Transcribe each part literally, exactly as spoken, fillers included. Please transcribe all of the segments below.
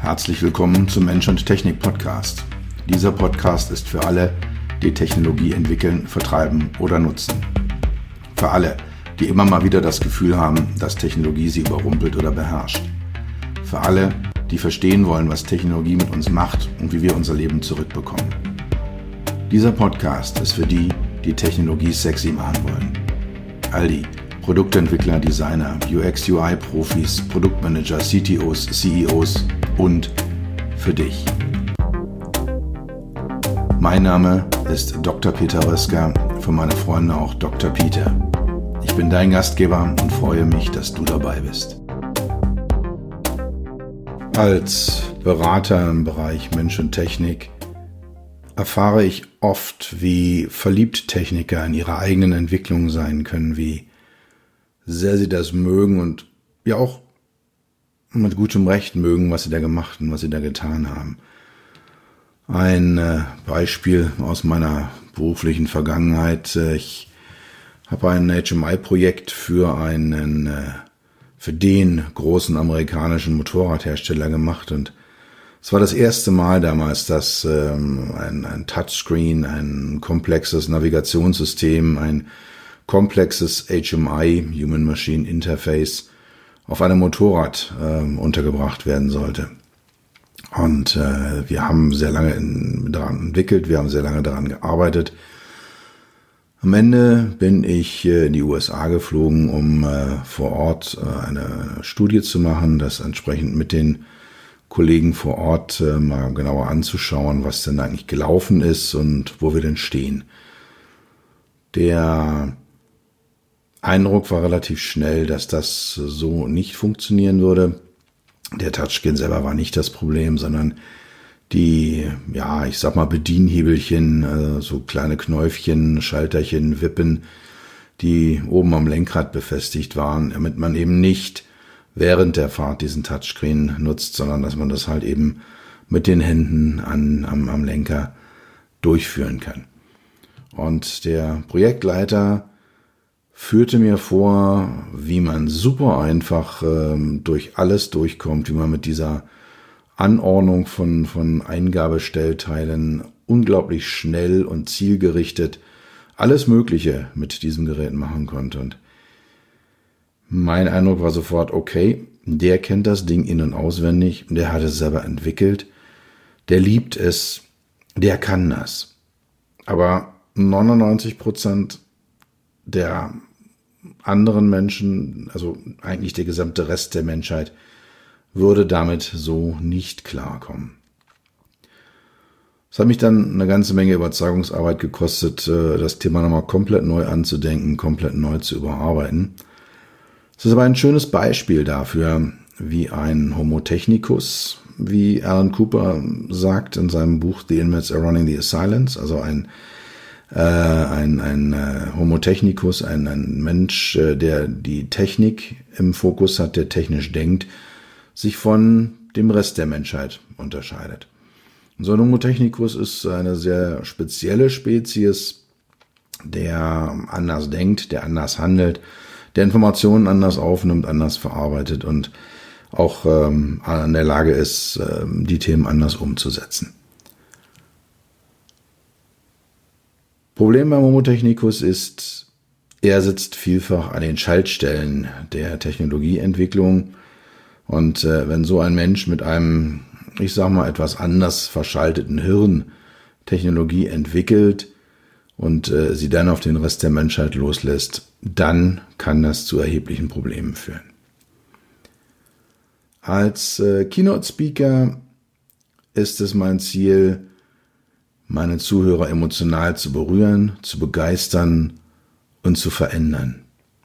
Herzlich willkommen zum Mensch und Technik Podcast. Dieser Podcast ist für alle, die Technologie entwickeln, vertreiben oder nutzen. Für alle, die immer mal wieder das Gefühl haben, dass Technologie sie überrumpelt oder beherrscht. Für alle, die verstehen wollen, was Technologie mit uns macht und wie wir unser Leben zurückbekommen. Dieser Podcast ist für die, die Technologie sexy machen wollen. All die Produktentwickler, Designer, U X U I-Profis, Produktmanager, C T Os, C E Os und für dich. Mein Name ist Doktor Peter Röska, für meine Freunde auch Doktor Peter. Ich bin dein Gastgeber und freue mich, dass du dabei bist. Als Berater im Bereich Mensch und Technik erfahre ich oft, wie verliebt Techniker in ihrer eigenen Entwicklung sein können, wie sehr sie das mögen und ja auch mit gutem Recht mögen, was sie da gemacht und was sie da getan haben. Ein äh, Beispiel aus meiner beruflichen Vergangenheit. Äh, ich habe ein H M I-Projekt für einen, äh, für den großen amerikanischen Motorradhersteller gemacht und es war das erste Mal damals, dass ähm, ein, ein Touchscreen, ein komplexes Navigationssystem, ein komplexes H M I, Human-Machine Interface, auf einem Motorrad äh, untergebracht werden sollte. Und äh, wir haben sehr lange in, daran entwickelt, wir haben sehr lange daran gearbeitet. Am Ende bin ich äh, in die U S A geflogen, um äh, vor Ort äh, eine Studie zu machen, das entsprechend mit den Kollegen vor Ort äh, mal genauer anzuschauen, was denn eigentlich gelaufen ist und wo wir denn stehen. Der Eindruck war relativ schnell, dass das so nicht funktionieren würde. Der Touchscreen selber war nicht das Problem, sondern die, ja, ich sag mal Bedienhebelchen, äh, so kleine Knäufchen, Schalterchen, Wippen, die oben am Lenkrad befestigt waren, damit man eben nicht während der Fahrt diesen Touchscreen nutzt, sondern dass man das halt eben mit den Händen an, am, am Lenker durchführen kann. Und der Projektleiter führte mir vor, wie man super einfach ähm, durch alles durchkommt, wie man mit dieser Anordnung von, von Eingabestellteilen unglaublich schnell und zielgerichtet alles Mögliche mit diesem Gerät machen konnte. Und mein Eindruck war sofort, okay, der kennt das Ding in- und auswendig, der hat es selber entwickelt, der liebt es, der kann das. Aber neunundneunzig Prozent der anderen Menschen, also eigentlich der gesamte Rest der Menschheit, würde damit so nicht klarkommen. Es hat mich dann eine ganze Menge Überzeugungsarbeit gekostet, das Thema nochmal komplett neu anzudenken, komplett neu zu überarbeiten. Es ist aber ein schönes Beispiel dafür, wie ein Homo technicus, wie Alan Cooper sagt in seinem Buch The Inmates Are Running the Asylums, also ein Äh, ein, ein äh, Homo technicus, ein, ein Mensch, äh, der die Technik im Fokus hat, der technisch denkt, sich von dem Rest der Menschheit unterscheidet. Und so ein Homo technicus ist eine sehr spezielle Spezies, der anders denkt, der anders handelt, der Informationen anders aufnimmt, anders verarbeitet und auch ähm, in der Lage ist, ähm, die Themen anders umzusetzen. Problem beim Homo technicus ist, er sitzt vielfach an den Schaltstellen der Technologieentwicklung und äh, wenn so ein Mensch mit einem, ich sag mal, etwas anders verschalteten Hirn Technologie entwickelt und äh, sie dann auf den Rest der Menschheit loslässt, dann kann das zu erheblichen Problemen führen. Als äh, Keynote-Speaker ist es mein Ziel, meine Zuhörer emotional zu berühren, zu begeistern und zu verändern.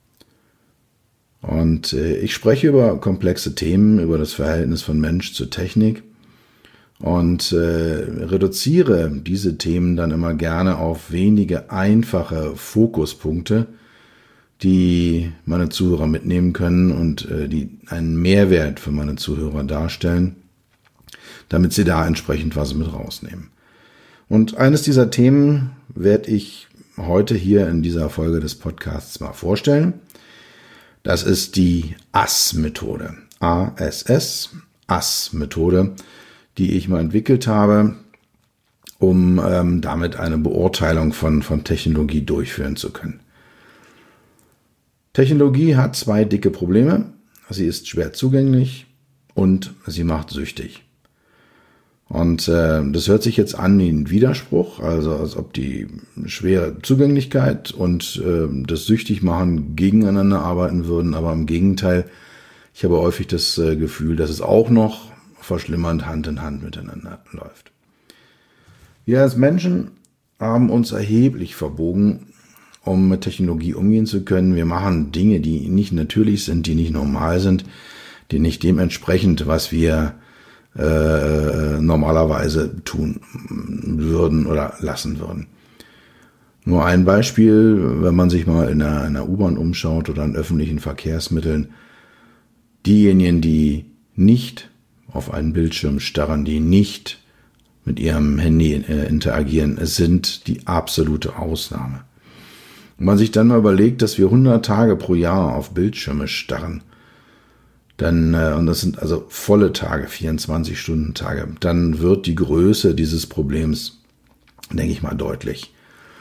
Und äh, ich spreche über komplexe Themen, über das Verhältnis von Mensch zu Technik und äh, reduziere diese Themen dann immer gerne auf wenige einfache Fokuspunkte, die meine Zuhörer mitnehmen können und äh, die einen Mehrwert für meine Zuhörer darstellen, damit sie da entsprechend was mit rausnehmen. Und eines dieser Themen werde ich heute hier in dieser Folge des Podcasts mal vorstellen. Das ist die A S S-Methode. A S S, A S-Methode, die ich mal entwickelt habe, um ähm, damit eine Beurteilung von, von Technologie durchführen zu können. Technologie hat zwei dicke Probleme. Sie ist schwer zugänglich und sie macht süchtig. Und äh, das hört sich jetzt an wie ein Widerspruch, also als ob die schwere Zugänglichkeit und äh, das Süchtigmachen gegeneinander arbeiten würden, aber im Gegenteil, ich habe häufig das äh, Gefühl, dass es auch noch verschlimmernd Hand in Hand miteinander läuft. Wir als Menschen haben uns erheblich verbogen, um mit Technologie umgehen zu können. Wir machen Dinge, die nicht natürlich sind, die nicht normal sind, die nicht dementsprechend, was wir äh, normalerweise tun würden oder lassen würden. Nur ein Beispiel, wenn man sich mal in einer, einer U-Bahn umschaut oder in öffentlichen Verkehrsmitteln. Diejenigen, die nicht auf einen Bildschirm starren, die nicht mit ihrem Handy äh, interagieren, sind die absolute Ausnahme. Wenn man sich dann mal überlegt, dass wir hundert Tage pro Jahr auf Bildschirme starren, dann, äh, und das sind also volle Tage, vierundzwanzig Stunden Tage, dann wird die Größe dieses Problems, denke ich mal, deutlich.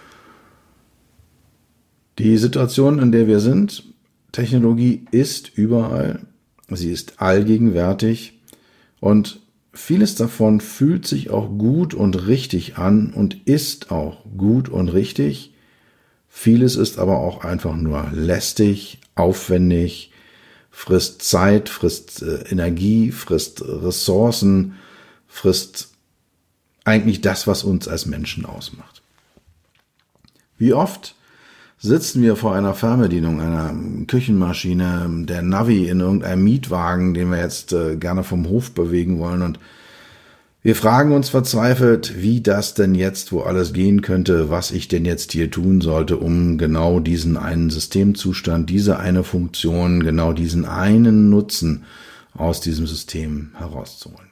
Die Situation, in der wir sind, Technologie ist überall, sie ist allgegenwärtig und vieles davon fühlt sich auch gut und richtig an und ist auch gut und richtig. Vieles ist aber auch einfach nur lästig, aufwendig, frisst Zeit, frisst äh, Energie, frisst Ressourcen, frisst eigentlich das, was uns als Menschen ausmacht. Wie oft sitzen wir vor einer Fernbedienung, einer Küchenmaschine, der Navi in irgendeinem Mietwagen, den wir jetzt äh, gerne vom Hof bewegen wollen, und wir fragen uns verzweifelt, wie das denn jetzt, wo alles gehen könnte, was ich denn jetzt hier tun sollte, um genau diesen einen Systemzustand, diese eine Funktion, genau diesen einen Nutzen aus diesem System herauszuholen.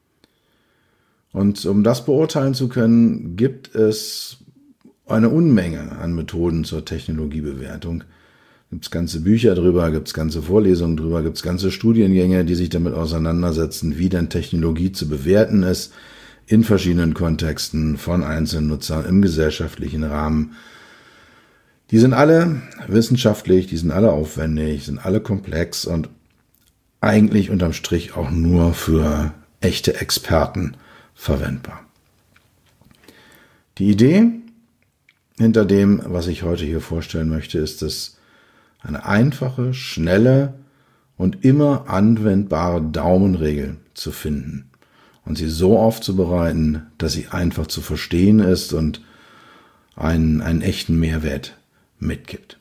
Und um das beurteilen zu können, gibt es eine Unmenge an Methoden zur Technologiebewertung. Gibt es ganze Bücher drüber, gibt es ganze Vorlesungen drüber, gibt es ganze Studiengänge, die sich damit auseinandersetzen, wie denn Technologie zu bewerten ist, in verschiedenen Kontexten von einzelnen Nutzern im gesellschaftlichen Rahmen. Die sind alle wissenschaftlich, die sind alle aufwendig, sind alle komplex und eigentlich unterm Strich auch nur für echte Experten verwendbar. Die Idee hinter dem, was ich heute hier vorstellen möchte, ist es, eine einfache, schnelle und immer anwendbare Daumenregel zu finden und sie so aufzubereiten, dass sie einfach zu verstehen ist und einen, einen echten Mehrwert mitgibt.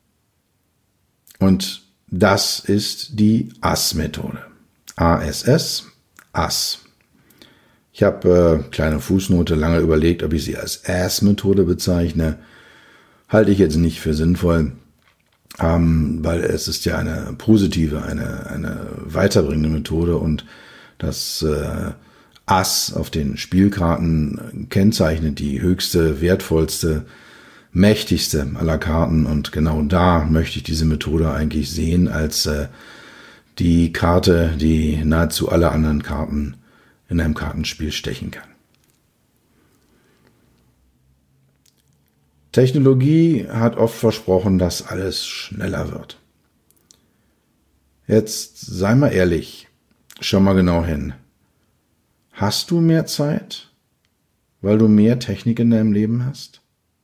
Und das ist die A S-Methode. A S S, A S. Ich habe, äh, kleine Fußnote, lange überlegt, ob ich sie als A S-Methode bezeichne. Halte ich jetzt nicht für sinnvoll. Ähm, weil es ist ja eine positive, eine, eine weiterbringende Methode und das äh, Ass auf den Spielkarten kennzeichnet die höchste, wertvollste, mächtigste aller Karten und genau da möchte ich diese Methode eigentlich sehen als äh, die Karte, die nahezu alle anderen Karten in einem Kartenspiel stechen kann. Technologie hat oft versprochen, dass alles schneller wird. Jetzt sei mal ehrlich, schau mal genau hin. Hast du mehr Zeit, weil du mehr Technik in deinem Leben hast?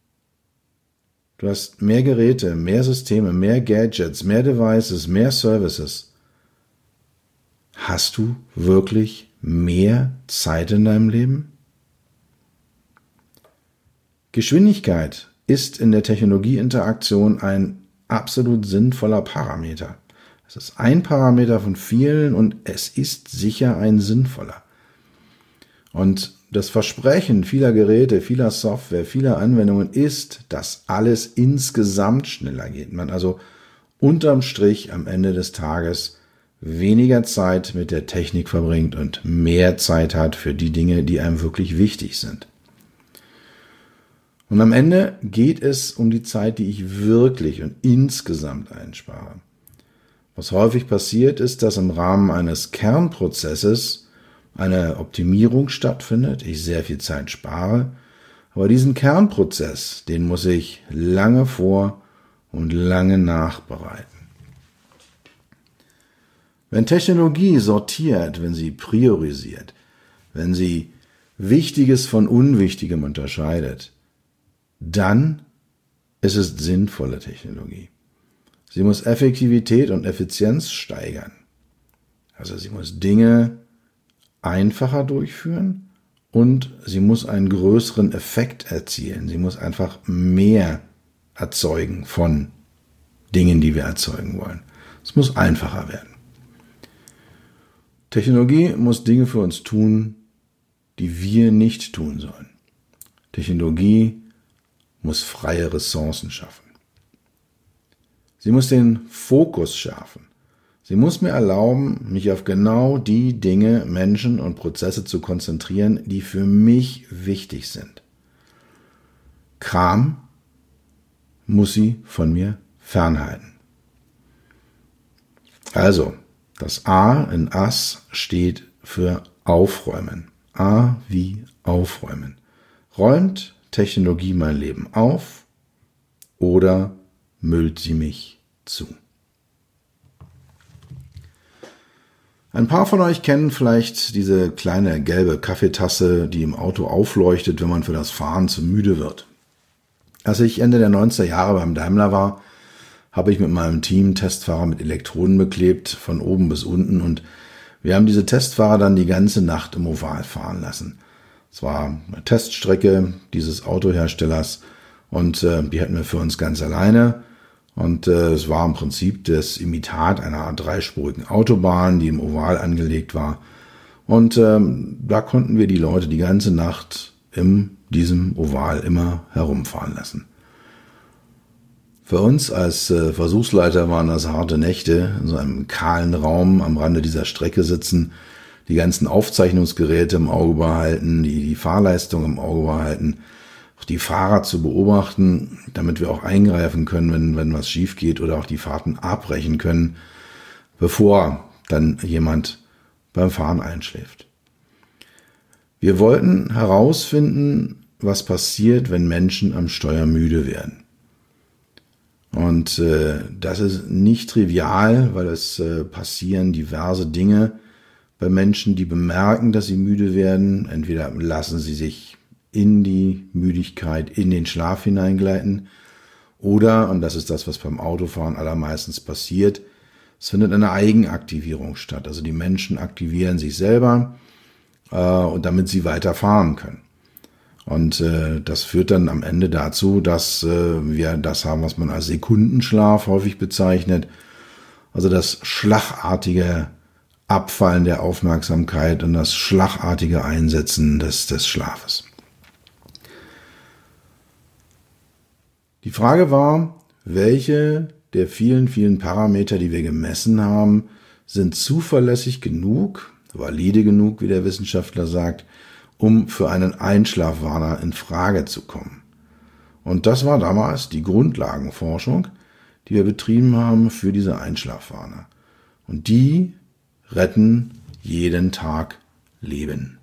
Du hast mehr Geräte, mehr Systeme, mehr Gadgets, mehr Devices, mehr Services. Hast du wirklich mehr Zeit in deinem Leben? Geschwindigkeit ist in der Technologieinteraktion ein absolut sinnvoller Parameter. Es ist ein Parameter von vielen und es ist sicher ein sinnvoller. Und das Versprechen vieler Geräte, vieler Software, vieler Anwendungen ist, dass alles insgesamt schneller geht. Man also unterm Strich am Ende des Tages weniger Zeit mit der Technik verbringt und mehr Zeit hat für die Dinge, die einem wirklich wichtig sind. Und am Ende geht es um die Zeit, die ich wirklich und insgesamt einspare. Was häufig passiert ist, dass im Rahmen eines Kernprozesses eine Optimierung stattfindet, ich sehr viel Zeit spare, aber diesen Kernprozess, den muss ich lange vor und lange nachbereiten. Wenn Technologie sortiert, wenn sie priorisiert, wenn sie Wichtiges von Unwichtigem unterscheidet, dann ist es sinnvolle Technologie. Sie muss Effektivität und Effizienz steigern. Also sie muss Dinge einfacher durchführen und sie muss einen größeren Effekt erzielen. Sie muss einfach mehr erzeugen von Dingen, die wir erzeugen wollen. Es muss einfacher werden. Technologie muss Dinge für uns tun, die wir nicht tun sollen. Technologie muss freie Ressourcen schaffen. Sie muss den Fokus schärfen. Sie muss mir erlauben, mich auf genau die Dinge, Menschen und Prozesse zu konzentrieren, die für mich wichtig sind. Kram muss sie von mir fernhalten. Also, das A in Ass steht für Aufräumen. A wie Aufräumen. Räumt Technologie mein Leben auf oder müllt sie mich zu? Ein paar von euch kennen vielleicht diese kleine gelbe Kaffeetasse, die im Auto aufleuchtet, wenn man für das Fahren zu müde wird. Als ich Ende der neunziger Jahre beim Daimler war, habe ich mit meinem Team Testfahrer mit Elektroden beklebt, von oben bis unten, und wir haben diese Testfahrer dann die ganze Nacht im Oval fahren lassen. Es war eine Teststrecke dieses Autoherstellers und äh, die hatten wir für uns ganz alleine. Und äh, es war im Prinzip das Imitat einer dreispurigen Autobahn, die im Oval angelegt war. Und ähm, da konnten wir die Leute die ganze Nacht in diesem Oval immer herumfahren lassen. Für uns als äh, Versuchsleiter waren das harte Nächte, in so einem kahlen Raum am Rande dieser Strecke sitzen, die ganzen Aufzeichnungsgeräte im Auge behalten, die, die Fahrleistung im Auge behalten, auch die Fahrer zu beobachten, damit wir auch eingreifen können, wenn, wenn was schief geht, oder auch die Fahrten abbrechen können, bevor dann jemand beim Fahren einschläft. Wir wollten herausfinden, was passiert, wenn Menschen am Steuer müde werden. Und äh, das ist nicht trivial, weil es äh, passieren diverse Dinge bei Menschen, die bemerken, dass sie müde werden. Entweder lassen sie sich in die Müdigkeit, in den Schlaf hineingleiten, oder, und das ist das, was beim Autofahren allermeistens passiert, es findet eine Eigenaktivierung statt. Also die Menschen aktivieren sich selber, äh, und damit sie weiter fahren können. Und äh, das führt dann am Ende dazu, dass äh, wir das haben, was man als Sekundenschlaf häufig bezeichnet. Also das schlagartige Abfallen der Aufmerksamkeit und das schlagartige Einsetzen des, des Schlafes. Die Frage war, welche der vielen, vielen Parameter, die wir gemessen haben, sind zuverlässig genug, valide genug, wie der Wissenschaftler sagt, um für einen Einschlafwarner in Frage zu kommen. Und das war damals die Grundlagenforschung, die wir betrieben haben für diese Einschlafwarner. Und die retten jeden Tag Leben.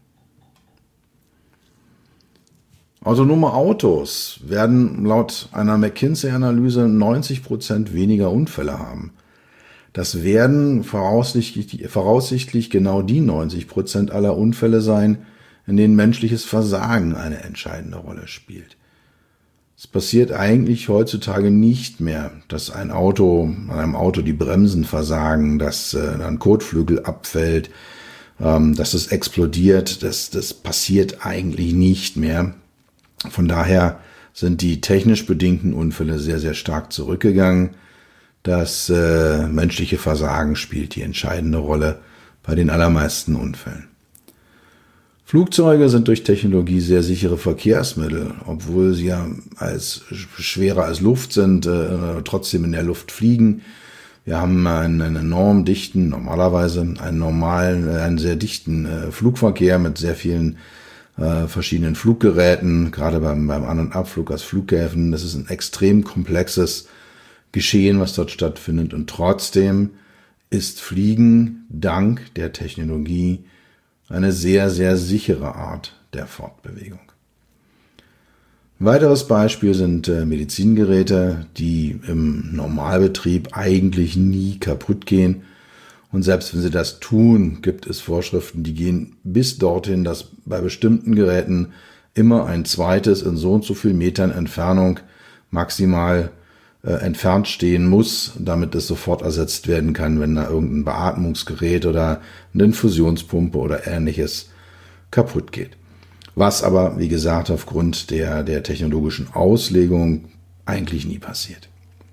Autonome Autos werden laut einer McKinsey-Analyse neunzig Prozent weniger Unfälle haben. Das werden voraussichtlich, voraussichtlich genau die neunzig Prozent aller Unfälle sein, in denen menschliches Versagen eine entscheidende Rolle spielt. Es passiert eigentlich heutzutage nicht mehr, dass ein Auto, an einem Auto die Bremsen versagen, dass äh, ein Kotflügel abfällt, ähm, dass es explodiert. Das, das passiert eigentlich nicht mehr. Von daher sind die technisch bedingten Unfälle sehr, sehr stark zurückgegangen. Das äh, menschliche Versagen spielt die entscheidende Rolle bei den allermeisten Unfällen. Flugzeuge sind durch Technologie sehr sichere Verkehrsmittel, obwohl sie ja als schwerer als Luft sind, äh, trotzdem in der Luft fliegen. Wir haben einen, einen enorm dichten, normalerweise einen normalen, einen sehr dichten äh, Flugverkehr mit sehr vielen äh, verschiedenen Fluggeräten, gerade beim, beim An- und Abflug aus Flughäfen. Das ist ein extrem komplexes Geschehen, was dort stattfindet, und trotzdem ist Fliegen dank der Technologie eine sehr, sehr sichere Art der Fortbewegung. Ein weiteres Beispiel sind äh, Medizingeräte, die im Normalbetrieb eigentlich nie kaputt gehen. Und selbst wenn sie das tun, gibt es Vorschriften, die gehen bis dorthin, dass bei bestimmten Geräten immer ein zweites in so und so viel Metern Entfernung maximal äh, entfernt stehen muss, damit es sofort ersetzt werden kann, wenn da irgendein Beatmungsgerät oder eine Infusionspumpe oder ähnliches kaputt geht. Was aber, wie gesagt, aufgrund der, der technologischen Auslegung eigentlich nie passiert.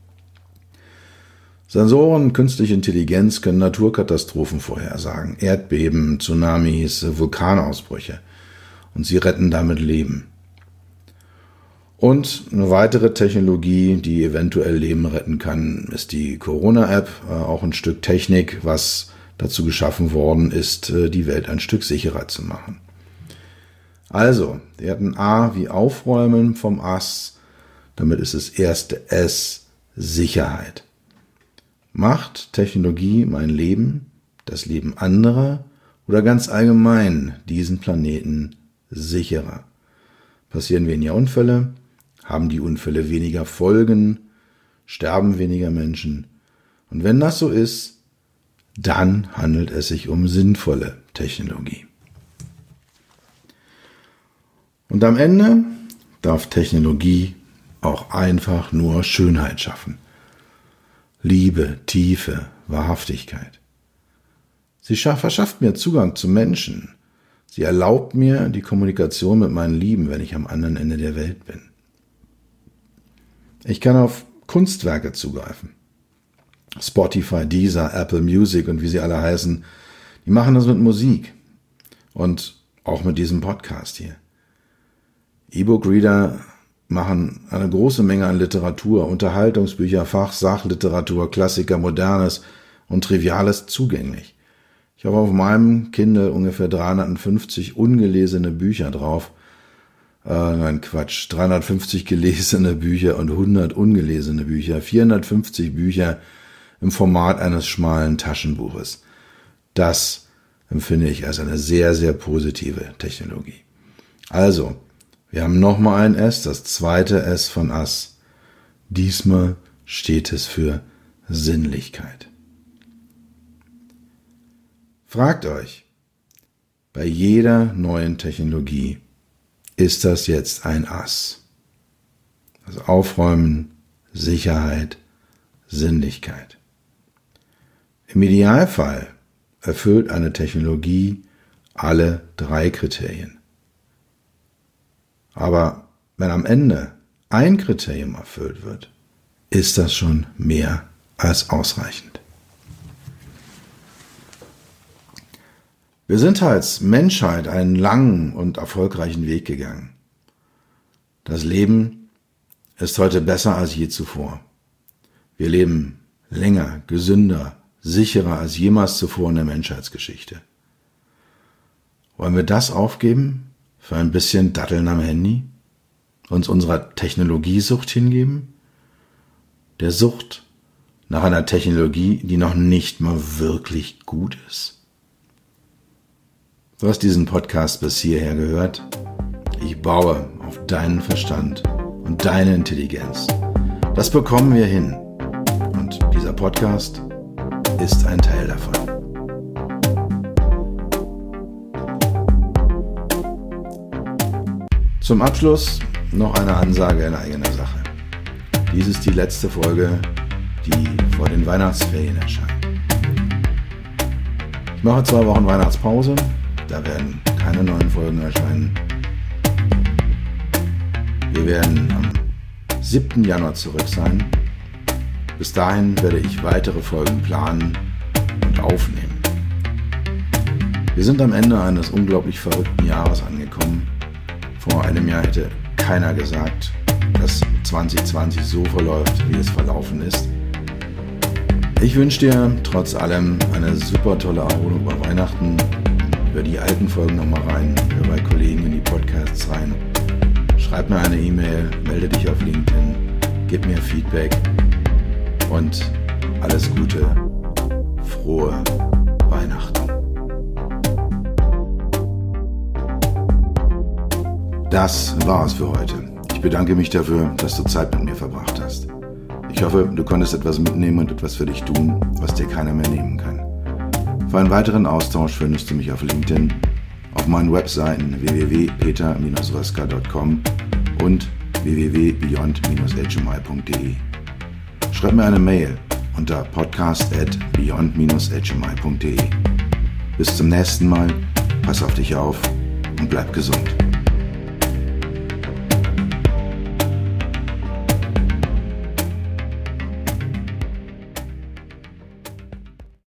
Sensoren, künstliche Intelligenz können Naturkatastrophen vorhersagen, Erdbeben, Tsunamis, Vulkanausbrüche. Und sie retten damit Leben. Und eine weitere Technologie, die eventuell Leben retten kann, ist die Corona-App, auch ein Stück Technik, was dazu geschaffen worden ist, die Welt ein Stück sicherer zu machen. Also, wir hatten A wie Aufräumen vom Ass, damit ist das erste S Sicherheit. Macht Technologie mein Leben, das Leben anderer oder ganz allgemein diesen Planeten sicherer? Passieren weniger Unfälle? Haben die Unfälle weniger Folgen? Sterben weniger Menschen? Und wenn das so ist, dann handelt es sich um sinnvolle Technologie. Und am Ende darf Technologie auch einfach nur Schönheit schaffen. Liebe, Tiefe, Wahrhaftigkeit. Sie verschafft mir Zugang zu Menschen. Sie erlaubt mir die Kommunikation mit meinen Lieben, wenn ich am anderen Ende der Welt bin. Ich kann auf Kunstwerke zugreifen. Spotify, Deezer, Apple Music und wie sie alle heißen, die machen das mit Musik. Und auch mit diesem Podcast hier. E-Book-Reader machen eine große Menge an Literatur, Unterhaltungsbücher, Fach-, Sachliteratur, Klassiker, Modernes und Triviales zugänglich. Ich habe auf meinem Kindle ungefähr dreihundertfünfzig ungelesene Bücher drauf. Äh, nein, Quatsch, dreihundertfünfzig gelesene Bücher und hundert ungelesene Bücher, vierhundertfünfzig Bücher im Format eines schmalen Taschenbuches. Das empfinde ich als eine sehr, sehr positive Technologie. Also, wir haben nochmal ein S, das zweite S von Ass. Diesmal steht es für Sinnlichkeit. Fragt euch, bei jeder neuen Technologie ist das jetzt ein Ass. Also Aufräumen, Sicherheit, Sinnlichkeit. Im Idealfall erfüllt eine Technologie alle drei Kriterien. Aber wenn am Ende ein Kriterium erfüllt wird, ist das schon mehr als ausreichend. Wir sind als Menschheit einen langen und erfolgreichen Weg gegangen. Das Leben ist heute besser als je zuvor. Wir leben länger, gesünder, sicherer als jemals zuvor in der Menschheitsgeschichte. Wollen wir das aufgeben? Für ein bisschen Datteln am Handy? Uns unserer Technologiesucht hingeben? Der Sucht nach einer Technologie, die noch nicht mal wirklich gut ist? Du hast diesen Podcast bis hierher gehört. Ich baue auf deinen Verstand und deine Intelligenz. Das bekommen wir hin. Und dieser Podcast ist ein Teil davon. Zum Abschluss noch eine Ansage in eigener Sache. Dies ist die letzte Folge, die vor den Weihnachtsferien erscheint. Ich mache zwei Wochen Weihnachtspause, da werden keine neuen Folgen erscheinen. Wir werden am siebten Januar zurück sein. Bis dahin werde ich weitere Folgen planen und aufnehmen. Wir sind am Ende eines unglaublich verrückten Jahres angekommen. Vor einem Jahr hätte keiner gesagt, dass zwanzig zwanzig so verläuft, wie es verlaufen ist. Ich wünsche dir trotz allem eine super tolle Erholung bei Weihnachten. Hör die alten Folgen nochmal rein, hör bei Kollegen in die Podcasts rein. Schreib mir eine E-Mail, melde dich auf LinkedIn, gib mir Feedback und alles Gute. frohe Weihnachten. Das war's für heute. Ich bedanke mich dafür, dass du Zeit mit mir verbracht hast. Ich hoffe, du konntest etwas mitnehmen und etwas für dich tun, was dir keiner mehr nehmen kann. Für einen weiteren Austausch findest du mich auf LinkedIn, auf meinen Webseiten w w w punkt peter Bindestrich röska punkt com und w w w punkt beyond dash h m i punkt d e. Schreib mir eine Mail unter podcast at beyond dash h m i punkt d e. Bis zum nächsten Mal, pass auf dich auf und bleib gesund.